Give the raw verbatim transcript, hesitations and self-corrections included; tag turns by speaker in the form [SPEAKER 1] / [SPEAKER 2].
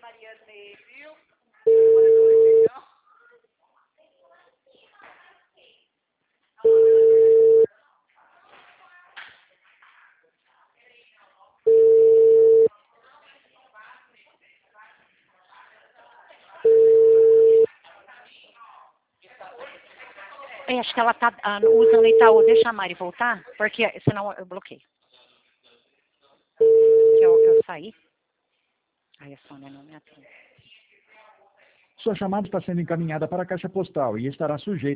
[SPEAKER 1] Eu acho que ela tá ah, usando o Itaú. Deixa a Mari voltar, porque senão eu bloqueio. Eu, eu saí. Aí a Sônia não me atende.
[SPEAKER 2] Sua chamada está sendo encaminhada para a caixa postal e estará sujeita